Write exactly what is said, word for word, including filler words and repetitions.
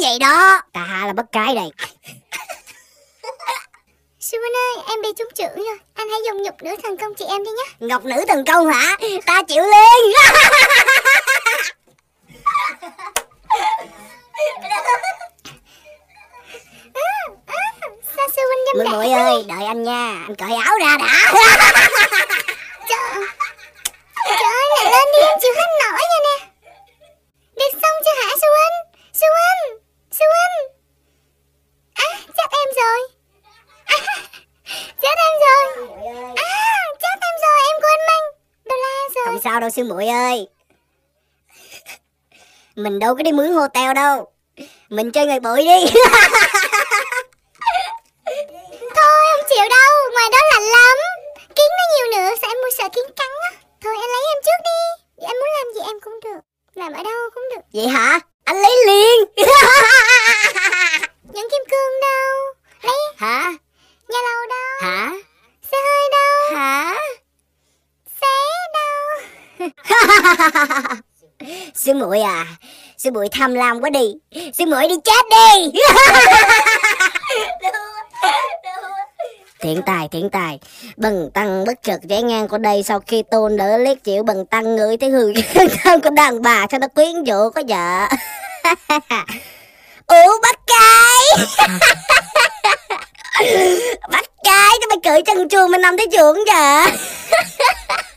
vậy đó. Ta Hạ là bắt cái đây. Sư huynh ơi, em bị trúng chưởng rồi. Anh hãy dùng nhục nữ thần công chị em đi nhé. Ngọc nữ thần công hả? Ta chịu liền. Sao sư huynh dâm Muội đảng muội thế? ơi, đợi anh nha, anh cởi áo ra đã. Trời, trời ơi, lại lên đi, em chịu hết nổi rồi nè. Được xong chưa hả sư huynh? Sư huynh, sư huynh. À, chết em rồi. À, chết em rồi. À, chết em rồi, em quên mang đô la rồi. Không sao đâu sư muội ơi. Mình đâu có đi mướn hotel đâu. Mình chơi người bụi đi. Thôi không chịu đâu, ngoài đó lạnh lắm. Kiến nó nhiều nữa, sao em mua sợ kiến cắn á. Thôi anh lấy em trước đi. Em muốn làm gì em cũng được, làm ở đâu cũng được. Vậy hả? Anh lấy liền. Nhẫn kim cương đâu? Lấy. Hả? Nhà lầu đâu? Hả? Xe hơi đâu? Hả? Xé đâu? Sư muội à, sư muội tham lam quá đi. Sư muội đi chết đi. Thiện tài, thiện tài. Bần tăng bất chợt ghé ngang qua đây sau khi tôn đỡ liếc chịu bần tăng ngửi thấy hương thơm của đàn bà sao nó quyến rũ có vợ. Ủa bắt cái. Bắt cái cho mày cởi chân chuồng mày nằm thấy chuồng vậy.